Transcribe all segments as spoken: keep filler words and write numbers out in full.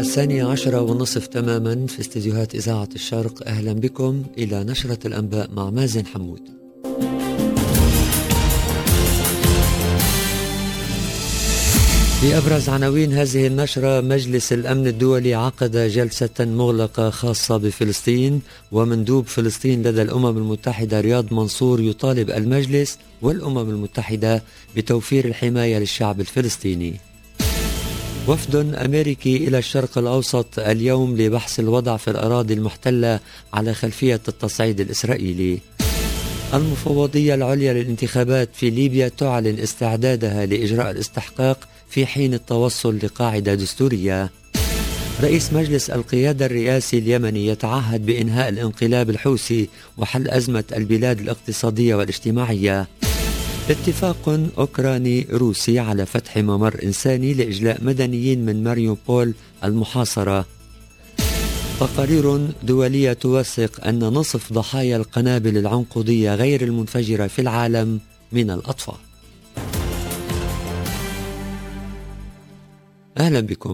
الثانية عشرة والنصف تماما في استديوهات إذاعة الشرق. أهلا بكم إلى نشرة الأنباء مع مازن حمود. في أبرز عناوين هذه النشرة: مجلس الأمن الدولي عقد جلسة مغلقة خاصة بفلسطين، ومندوب فلسطين لدى الأمم المتحدة رياض منصور يطالب المجلس والأمم المتحدة بتوفير الحماية للشعب الفلسطيني. وفد أمريكي إلى الشرق الأوسط اليوم لبحث الوضع في الأراضي المحتلة على خلفية التصعيد الإسرائيلي. المفوضية العليا للانتخابات في ليبيا تعلن استعدادها لإجراء الاستحقاق في حين التوصل لقاعدة دستورية. رئيس مجلس القيادة الرئاسي اليمني يتعهد بإنهاء الانقلاب الحوثي وحل أزمة البلاد الاقتصادية والاجتماعية. اتفاق أوكراني روسي على فتح ممر إنساني لإجلاء مدنيين من ماريوبول المحاصرة. تقارير دولية توثق أن نصف ضحايا القنابل العنقودية غير المنفجرة في العالم من الأطفال. أهلا بكم.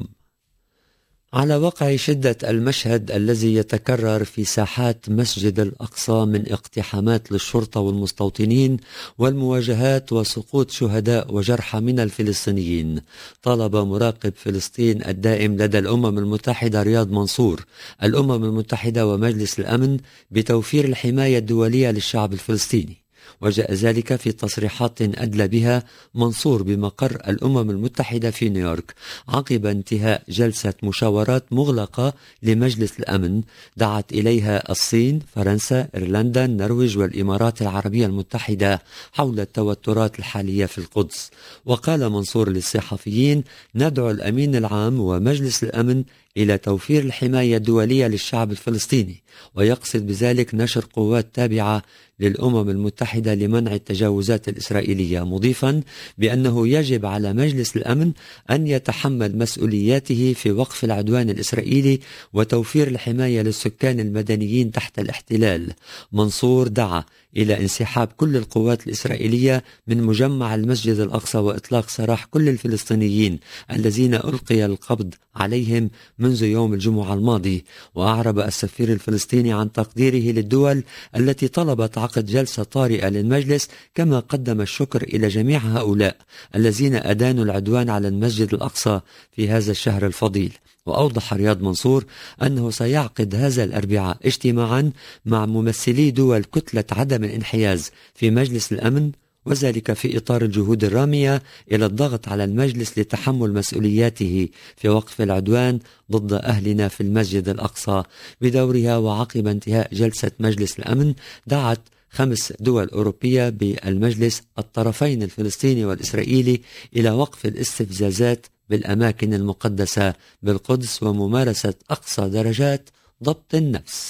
على وقع شدة المشهد الذي يتكرر في ساحات مسجد الأقصى من اقتحامات للشرطة والمستوطنين والمواجهات وسقوط شهداء وجرحى من الفلسطينيين، طالب مراقب فلسطين الدائم لدى الأمم المتحدة رياض منصور الأمم المتحدة ومجلس الأمن بتوفير الحماية الدولية للشعب الفلسطيني. وجاء ذلك في تصريحات أدلى بها منصور بمقر الأمم المتحدة في نيويورك عقب انتهاء جلسة مشاورات مغلقة لمجلس الأمن دعت إليها الصين، فرنسا، إيرلندا، النرويج والإمارات العربية المتحدة حول التوترات الحالية في القدس. وقال منصور للصحفيين: ندعو الأمين العام ومجلس الأمن إلى توفير الحماية الدولية للشعب الفلسطيني، ويقصد بذلك نشر قوات تابعة للأمم المتحدة لمنع التجاوزات الإسرائيلية، مضيفا بأنه يجب على مجلس الأمن أن يتحمل مسؤولياته في وقف العدوان الإسرائيلي وتوفير الحماية للسكان المدنيين تحت الاحتلال. منصور دعا إلى انسحاب كل القوات الإسرائيلية من مجمع المسجد الأقصى وإطلاق سراح كل الفلسطينيين الذين ألقي القبض عليهم منذ يوم الجمعة الماضي. وأعرب السفير الفلسطيني عن تقديره للدول التي طلبت عقد جلسة طارئة للمجلس، كما قدم الشكر إلى جميع هؤلاء الذين أدانوا العدوان على المسجد الأقصى في هذا الشهر الفضيل. وأوضح رياض منصور أنه سيعقد هذا الأربعاء اجتماعا مع ممثلي دول كتلة عدم الانحياز في مجلس الأمن، وذلك في إطار الجهود الرامية إلى الضغط على المجلس لتحمل مسؤولياته في وقف العدوان ضد أهلنا في المسجد الأقصى. بدورها وعقب انتهاء جلسة مجلس الأمن دعت خمس دول أوروبية بالمجلس الطرفين الفلسطيني والإسرائيلي إلى وقف الاستفزازات بالأماكن المقدسة بالقدس وممارسة أقصى درجات ضبط النفس.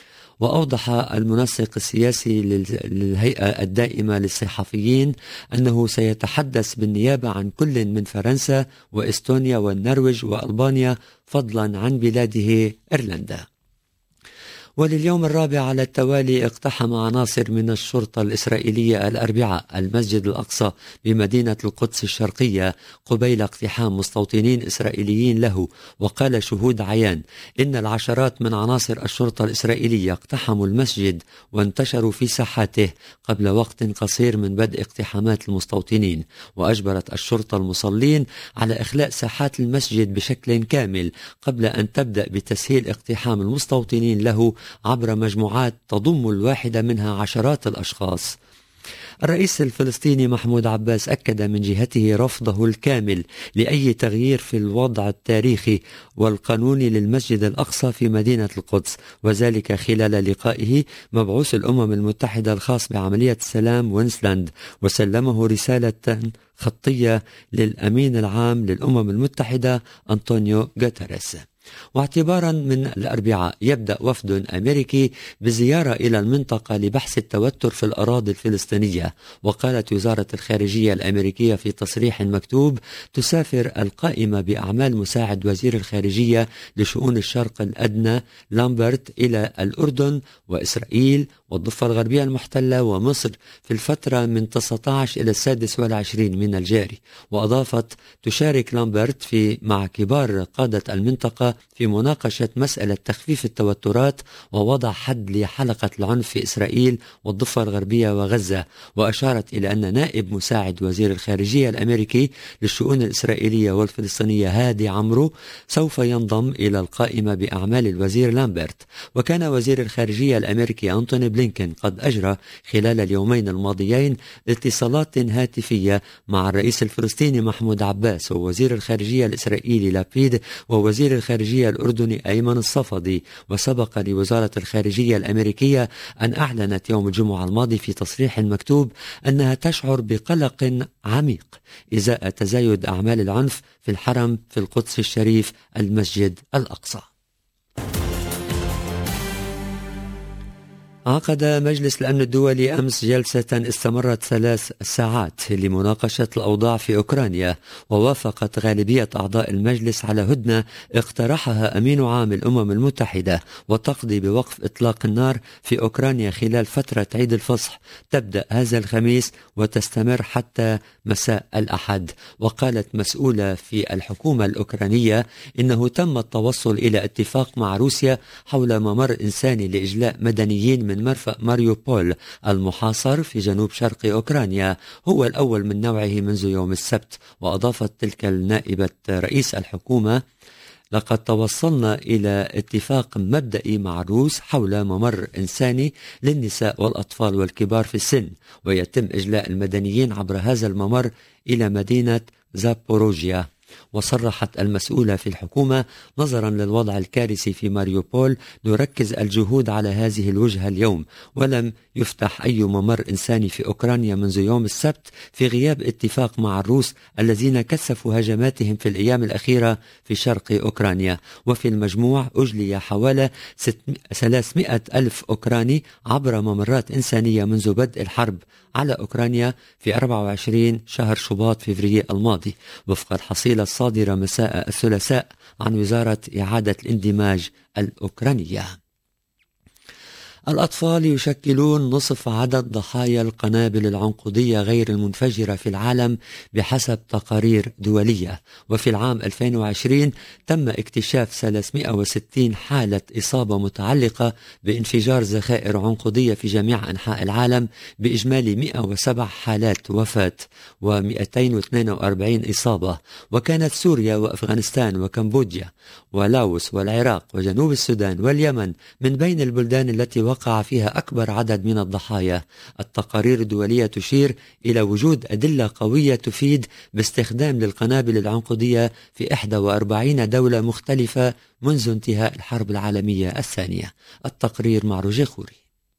وأوضح المنسق السياسي للهيئة الدائمة للصحفيين أنه سيتحدث بالنيابة عن كل من فرنسا وإستونيا والنرويج وألبانيا فضلا عن بلاده إيرلندا. ولليوم الرابع على التوالي اقتحم عناصر من الشرطة الإسرائيلية الأربعاء المسجد الأقصى بمدينة القدس الشرقية قبيل اقتحام مستوطنين إسرائيليين له. وقال شهود عيان إن العشرات من عناصر الشرطة الإسرائيلية اقتحموا المسجد وانتشروا في ساحاته قبل وقت قصير من بدء اقتحامات المستوطنين، وأجبرت الشرطة المصلين على إخلاء ساحات المسجد بشكل كامل قبل أن تبدأ بتسهيل اقتحام المستوطنين له عبر مجموعات تضم الواحدة منها عشرات الأشخاص. الرئيس الفلسطيني محمود عباس أكد من جهته رفضه الكامل لأي تغيير في الوضع التاريخي والقانوني للمسجد الأقصى في مدينة القدس، وذلك خلال لقائه مبعوث الأمم المتحدة الخاص بعملية السلام وينسلاند، وسلمه رسالة خطية للأمين العام للأمم المتحدة أنطونيو غوتيريس. واعتبارا من الأربعاء يبدأ وفد أمريكي بزيارة إلى المنطقة لبحث التوتر في الأراضي الفلسطينية. وقالت وزارة الخارجية الأمريكية في تصريح مكتوب: تسافر القائمة بأعمال مساعد وزير الخارجية لشؤون الشرق الأدنى لامبرت إلى الأردن وإسرائيل والضفة الغربية المحتلة ومصر في الفترة من تسعة عشر إلى السادس والعشرين من الجاري. وأضافت تشارك لامبرت في مع كبار قادة المنطقة في مناقشة مسألة تخفيف التوترات ووضع حد لحلقة العنف في إسرائيل والضفة الغربية وغزة. وأشارت إلى أن نائب مساعد وزير الخارجية الأمريكي للشؤون الإسرائيلية والفلسطينية هادي عمرو سوف ينضم إلى القائمة بأعمال الوزير لامبرت. وكان وزير الخارجية الأمريكي أنتوني بلينكين قد أجرى خلال اليومين الماضيين اتصالات هاتفية مع الرئيس الفلسطيني محمود عباس ووزير الخارجية الإسرائيلي لابيد ووزير الخارجية الأردني أيمن الصفدي. وسبق لوزارة الخارجية الأمريكية أن أعلنت يوم الجمعة الماضي في تصريح مكتوب أنها تشعر بقلق عميق إزاء تزايد أعمال العنف في الحرم في القدس الشريف المسجد الأقصى. عقد مجلس الأمن الدولي أمس جلسة استمرت ثلاث ساعات لمناقشة الأوضاع في أوكرانيا، ووافقت غالبية أعضاء المجلس على هدنة اقترحها أمين عام الأمم المتحدة وتقضي بوقف إطلاق النار في أوكرانيا خلال فترة عيد الفصح تبدأ هذا الخميس وتستمر حتى مساء الأحد. وقالت مسؤولة في الحكومة الأوكرانية إنه تم التوصل إلى اتفاق مع روسيا حول ممر إنساني لإجلاء مدنيين من من مرفأ ماريوبول المحاصر في جنوب شرق أوكرانيا، هو الأول من نوعه منذ يوم السبت. وأضافت تلك النائبة رئيس الحكومة: لقد توصلنا إلى اتفاق مبدئي مع الروس حول ممر إنساني للنساء والأطفال والكبار في السن، ويتم إجلاء المدنيين عبر هذا الممر إلى مدينة زابوروجيا. وصرحت المسؤولة في الحكومة: نظرا للوضع الكارثي في ماريوبول نركز الجهود على هذه الوجهة اليوم، ولم يفتح أي ممر إنساني في أوكرانيا منذ يوم السبت في غياب اتفاق مع الروس الذين كثفوا هجماتهم في الأيام الأخيرة في شرق أوكرانيا. وفي المجموع أجلي حوالي ثلاثمائة ألف أوكراني عبر ممرات إنسانية منذ بدء الحرب على أوكرانيا في أربعة وعشرين شهر شباط فبراير الماضي، وفق الحصيلة الصادرة مساء الثلاثاء عن وزارة إعادة الاندماج الأوكرانية. الأطفال يشكلون نصف عدد ضحايا القنابل العنقودية غير المنفجرة في العالم بحسب تقارير دولية. وفي العام ألفين وعشرين تم اكتشاف ثلاثمائة وستين حالة إصابة متعلقة بانفجار ذخائر عنقودية في جميع أنحاء العالم، بإجمالي مئة وسبع حالات وفاة ومئتين واثنين وأربعين إصابة. وكانت سوريا وأفغانستان وكمبوديا ولاوس والعراق وجنوب السودان واليمن من بين البلدان التي وقع فيها أكبر عدد من الضحايا. التقارير الدولية تشير إلى وجود أدلة قوية تفيد باستخدام للقنابل العنقودية في إحدى وأربعين دولة مختلفة منذ انتهاء الحرب العالمية الثانية. التقرير مع روجيه خوري.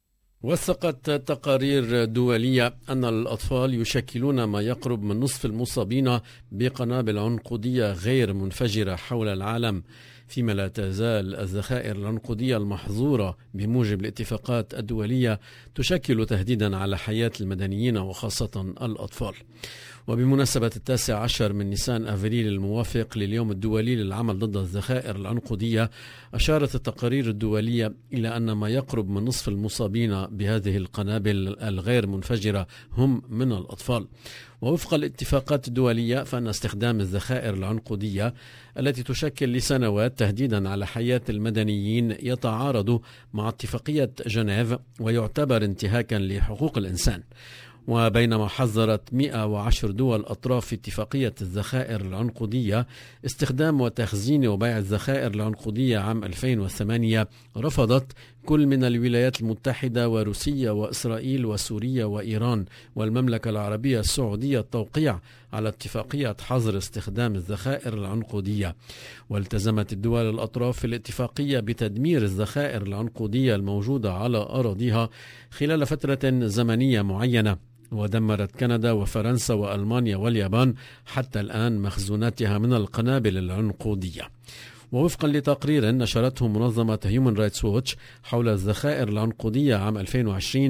وثقت تقارير دولية أن الأطفال يشكلون ما يقرب من نصف المصابين بقنابل عنقودية غير منفجرة حول العالم، فيما لا تزال الذخائر العنقودية المحظورة بموجب الاتفاقات الدولية تشكل تهديدا على حياة المدنيين وخاصة الأطفال. وبمناسبة التاسع عشر من نيسان أفريل الموافق لليوم الدولي للعمل ضد الذخائر العنقودية، أشارت التقارير الدولية إلى أن ما يقرب من نصف المصابين بهذه القنابل الغير منفجرة هم من الأطفال. ووفق الاتفاقات الدولية فإن استخدام الذخائر العنقودية التي تشكل لسنوات تهديدا على حياة المدنيين يتعارض مع اتفاقية جنيف ويعتبر انتهاكا لحقوق الإنسان. وبينما حذرت مئة وعشر دول أطراف اتفاقية الذخائر العنقودية استخدام وتخزين وبيع الذخائر العنقودية عام ألفين وثمانية، رفضت كل من الولايات المتحدة وروسيا وإسرائيل وسوريا وإيران والمملكة العربية السعودية التوقيع على اتفاقية حظر استخدام الذخائر العنقودية. والتزمت الدول الأطراف في الاتفاقية بتدمير الذخائر العنقودية الموجودة على أراضيها خلال فترة زمنية معينة. ودمرت كندا وفرنسا وألمانيا واليابان حتى الآن مخزوناتها من القنابل العنقودية. ووفقا لتقرير نشرته منظمة هيومن رايتس ووتش حول الذخائر العنقودية عام ألفين وعشرين،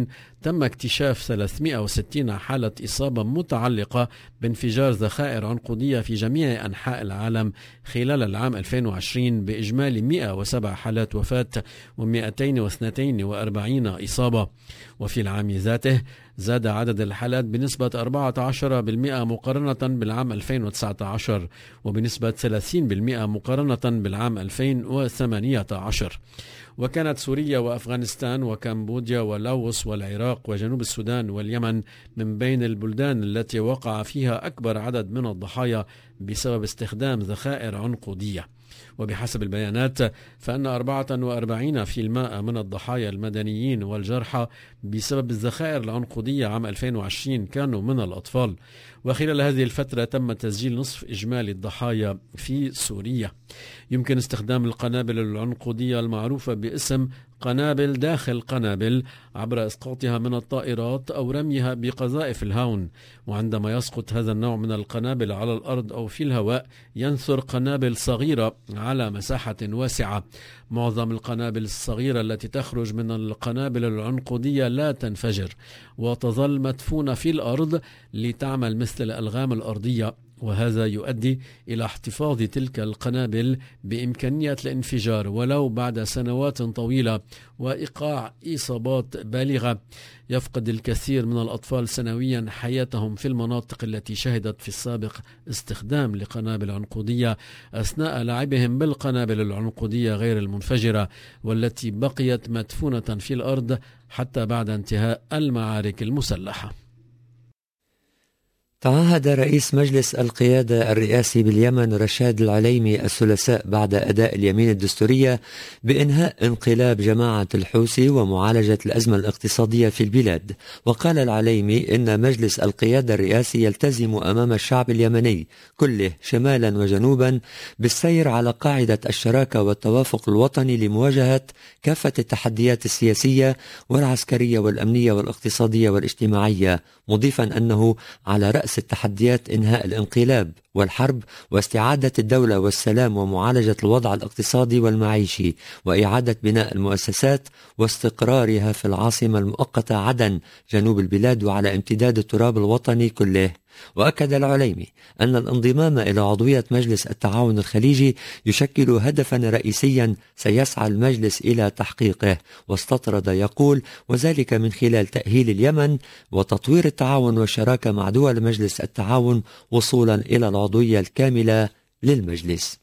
تم اكتشاف ثلاثمئة وستين حالة إصابة متعلقة بانفجار ذخائر عنقودية في جميع أنحاء العالم خلال العام ألفين وعشرين بإجمالي مئة وسبع حالات وفاة ومئتين واثنين وأربعين إصابة. وفي العام ذاته زاد عدد الحالات بنسبة أربعة عشر بالمئة مقارنة بالعام ألفين وتسعة عشر وبنسبة ثلاثين بالمئة مقارنة بالعام ألفين وثمانية عشر. وكانت سوريا وأفغانستان وكمبوديا ولاوس والعراق وجنوب السودان واليمن من بين البلدان التي وقع فيها أكبر عدد من الضحايا بسبب استخدام ذخائر عنقودية. وبحسب البيانات فإن أربعة وأربعين بالمئة من الضحايا المدنيين والجرحى بسبب الذخائر العنقودية عام ألفين وعشرين كانوا من الأطفال. وخلال هذه الفترة تم تسجيل نصف إجمالي الضحايا في سوريا. يمكن استخدام القنابل العنقودية المعروفة باسم قنابل داخل قنابل عبر إسقاطها من الطائرات أو رميها بقذائف الهاون. وعندما يسقط هذا النوع من القنابل على الأرض أو في الهواء ينثر قنابل صغيرة على مساحة واسعة. معظم القنابل الصغيرة التي تخرج من القنابل العنقودية لا تنفجر وتظل مدفونة في الأرض لتعمل مثل الألغام الأرضية، وهذا يؤدي إلى احتفاظ تلك القنابل بإمكانية الانفجار ولو بعد سنوات طويلة وإيقاع إصابات بالغة. يفقد الكثير من الأطفال سنويا حياتهم في المناطق التي شهدت في السابق استخدام لقنابل عنقودية أثناء لعبهم بالقنابل العنقودية غير المنفجرة والتي بقيت مدفونة في الأرض حتى بعد انتهاء المعارك المسلحة. تعهد رئيس مجلس القيادة الرئاسي باليمن رشاد العليمي الثلاثاء بعد أداء اليمين الدستورية بإنهاء انقلاب جماعة الحوثي ومعالجة الأزمة الاقتصادية في البلاد. وقال العليمي إن مجلس القيادة الرئاسي يلتزم أمام الشعب اليمني كله شمالا وجنوبا بالسير على قاعدة الشراكة والتوافق الوطني لمواجهة كافة التحديات السياسية والعسكرية والأمنية والاقتصادية والاجتماعية، مضيفا أنه على رأس التحديات إنهاء الانقلاب والحرب واستعادة الدولة والسلام ومعالجة الوضع الاقتصادي والمعيشي وإعادة بناء المؤسسات واستقرارها في العاصمة المؤقتة عدن جنوب البلاد وعلى امتداد التراب الوطني كله. وأكد العليمي أن الانضمام إلى عضوية مجلس التعاون الخليجي يشكل هدفا رئيسيا سيسعى المجلس إلى تحقيقه، واستطرد يقول وذلك من خلال تأهيل اليمن وتطوير التعاون والشراكة مع دول مجلس التعاون وصولا إلى العضوية الكاملة للمجلس.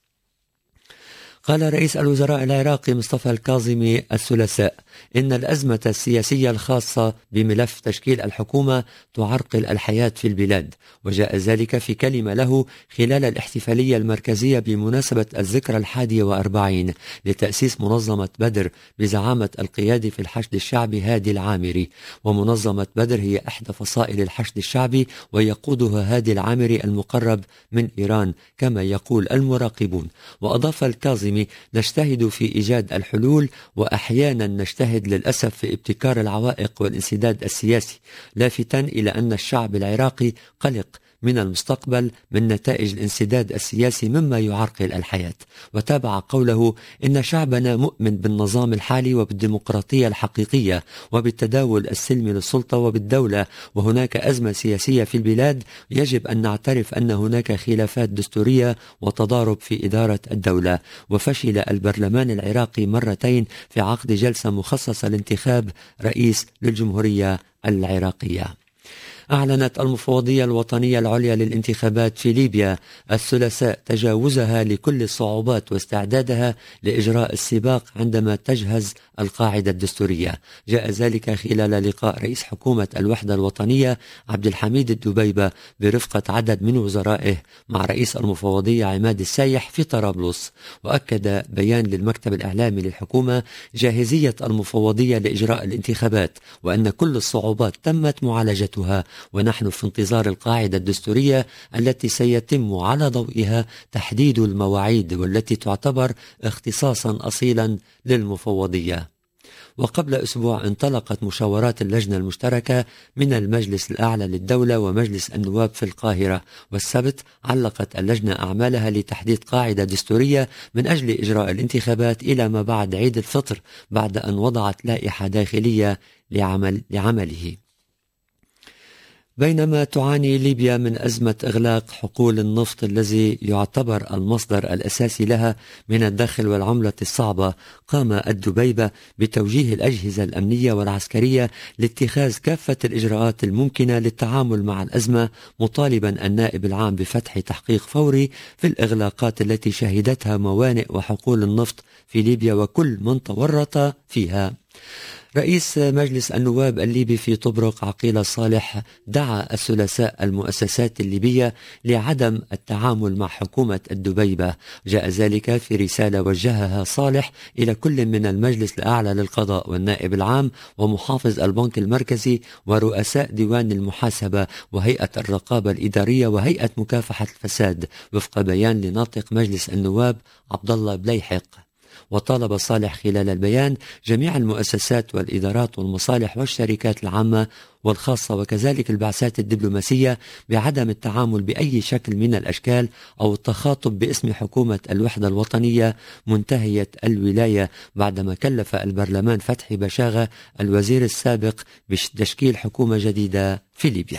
قال رئيس الوزراء العراقي مصطفى الكاظمي الثلاثاء إن الأزمة السياسية الخاصة بملف تشكيل الحكومة تعرقل الحياة في البلاد، وجاء ذلك في كلمة له خلال الاحتفالية المركزية بمناسبة الذكرى الحادية وأربعين لتأسيس منظمة بدر بزعامة القيادي في الحشد الشعبي هادي العامري. ومنظمة بدر هي إحدى فصائل الحشد الشعبي ويقودها هادي العامري المقرب من إيران كما يقول المراقبون. وأضاف الكاظمي نجتهد في إيجاد الحلول وأحيانا نجتهد للأسف في ابتكار العوائق والانسداد السياسي، لافتا إلى أن الشعب العراقي قلق من المستقبل من نتائج الانسداد السياسي مما يعرقل الحياة. وتابع قوله إن شعبنا مؤمن بالنظام الحالي وبالديمقراطية الحقيقية وبالتداول السلمي للسلطة وبالدولة، وهناك أزمة سياسية في البلاد يجب أن نعترف أن هناك خلافات دستورية وتضارب في إدارة الدولة. وفشل البرلمان العراقي مرتين في عقد جلسة مخصصة لانتخاب رئيس للجمهورية العراقية. أعلنت المفوضية الوطنية العليا للانتخابات في ليبيا الثلاثاء تجاوزها لكل الصعوبات واستعدادها لإجراء السباق عندما تجهز القاعدة الدستورية. جاء ذلك خلال لقاء رئيس حكومة الوحدة الوطنية عبد الحميد الدبيبة برفقة عدد من وزرائه مع رئيس المفوضية عماد السايح في طرابلس. وأكد بيان للمكتب الإعلامي للحكومة جاهزية المفوضية لإجراء الانتخابات وأن كل الصعوبات تمت معالجتها، ونحن في انتظار القاعدة الدستورية التي سيتم على ضوئها تحديد المواعيد والتي تعتبر اختصاصا أصيلا للمفوضية. وقبل أسبوع انطلقت مشاورات اللجنة المشتركة من المجلس الأعلى للدولة ومجلس النواب في القاهرة، والسبت علقت اللجنة أعمالها لتحديد قاعدة دستورية من أجل إجراء الانتخابات إلى ما بعد عيد الفطر، بعد أن وضعت لائحة داخلية لعمل لعمله. بينما تعاني ليبيا من أزمة إغلاق حقول النفط الذي يعتبر المصدر الأساسي لها من الدخل والعملة الصعبة، قام الدبيبة بتوجيه الأجهزة الأمنية والعسكرية لاتخاذ كافة الإجراءات الممكنة للتعامل مع الأزمة، مطالبا النائب العام بفتح تحقيق فوري في الإغلاقات التي شهدتها موانئ وحقول النفط في ليبيا وكل من تورط فيها. رئيس مجلس النواب الليبي في طبرق عقيل صالح دعا الثلاثاء المؤسسات الليبية لعدم التعامل مع حكومة الدبيبة. جاء ذلك في رسالة وجهها صالح إلى كل من المجلس الأعلى للقضاء والنائب العام ومحافظ البنك المركزي ورؤساء ديوان المحاسبة وهيئة الرقابة الإدارية وهيئة مكافحة الفساد، وفق بيان لناطق مجلس النواب عبد الله بليحق. وطالب صالح خلال البيان جميع المؤسسات والإدارات والمصالح والشركات العامة والخاصة وكذلك البعثات الدبلوماسية بعدم التعامل بأي شكل من الأشكال أو التخاطب باسم حكومة الوحدة الوطنية منتهية الولاية، بعدما كلف البرلمان فتحي بشاغة الوزير السابق بتشكيل حكومة جديدة في ليبيا.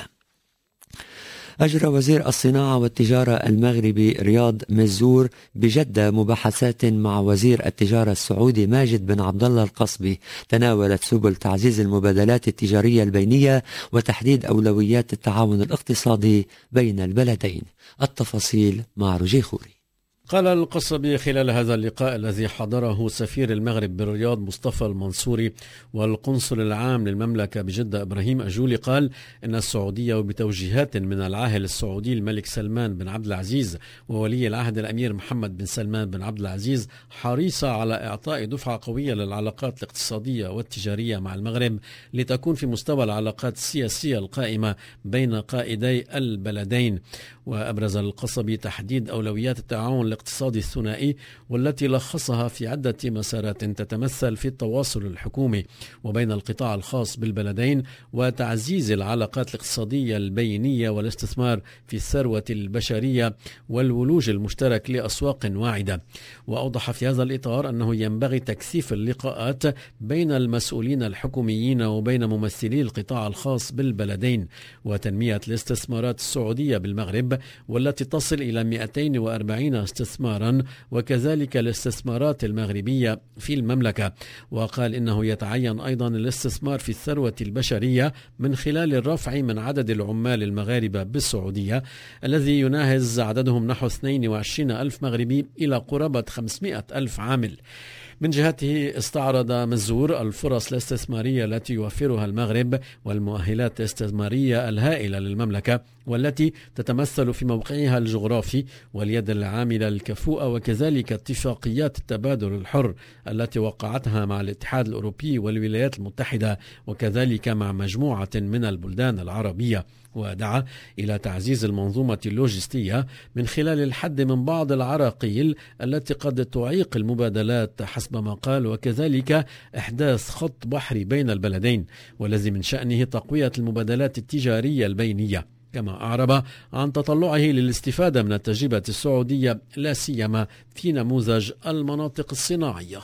أجرى وزير الصناعة والتجارة المغربي رياض مزور بجدة مباحثات مع وزير التجارة السعودي ماجد بن عبد الله القصبي، تناولت سبل تعزيز المبادلات التجارية البينية وتحديد أولويات التعاون الاقتصادي بين البلدين. التفاصيل مع رجي خوري. قال القصبي خلال هذا اللقاء الذي حضره سفير المغرب بالرياض مصطفى المنصوري والقنصل العام للمملكة بجدة إبراهيم أجولي، قال إن السعودية وبتوجيهات من العاهل السعودي الملك سلمان بن عبد العزيز وولي العهد الأمير محمد بن سلمان بن عبد العزيز حريصة على إعطاء دفعة قوية للعلاقات الاقتصادية والتجارية مع المغرب لتكون في مستوى العلاقات السياسية القائمة بين قائدي البلدين. وأبرز القصبي تحديد أولويات التعاون الاقتصادي الثنائي والتي لخصها في عدة مسارات تتمثل في التواصل الحكومي وبين القطاع الخاص بالبلدين وتعزيز العلاقات الاقتصادية البينية والاستثمار في الثروة البشرية والولوج المشترك لأسواق واعدة. وأوضح في هذا الإطار أنه ينبغي تكثيف اللقاءات بين المسؤولين الحكوميين وبين ممثلي القطاع الخاص بالبلدين وتنمية الاستثمارات السعودية بالمغرب والتي تصل إلى مئتين وأربعين استثمارا وكذلك الاستثمارات المغربية في المملكة. وقال إنه يتعين أيضا الاستثمار في الثروة البشرية من خلال الرفع من عدد العمال المغاربة بالسعودية الذي يناهز عددهم نحو اثنين وعشرين ألف مغربي إلى قرابة خمسمئة ألف عامل. من جهته استعرض مزور الفرص الاستثمارية التي يوفرها المغرب والمؤهلات الاستثمارية الهائلة للمملكة والتي تتمثل في موقعها الجغرافي واليد العاملة الكفؤة وكذلك اتفاقيات التبادل الحر التي وقعتها مع الاتحاد الأوروبي والولايات المتحدة وكذلك مع مجموعة من البلدان العربية. ودعا إلى تعزيز المنظومة اللوجستية من خلال الحد من بعض العراقيل التي قد تعيق المبادلات حسب ما قال وكذلك إحداث خط بحري بين البلدين والذي من شأنه تقوية المبادلات التجارية البينية. كما أعرب عن تطلعه للاستفادة من التجربة السعودية لا سيما في نموذج المناطق الصناعية.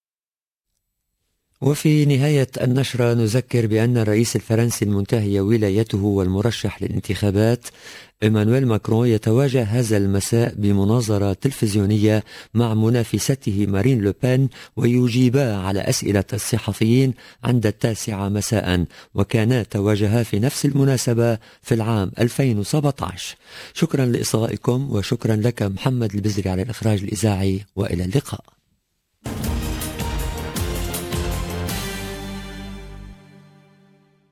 وفي نهاية النشرة نذكر بأن الرئيس الفرنسي المنتهي ولايته والمرشح للانتخابات إيمانويل ماكرون يتواجه هذا المساء بمناظرة تلفزيونية مع منافسته مارين لوبين ويجيبا على أسئلة الصحفيين عند التاسعة مساء، وكانا تواجها في نفس المناسبة في العام ألفين وسبعة عشر. شكرا لإصغائكم وشكرا لك محمد البزري على الإخراج الإذاعي، وإلى اللقاء.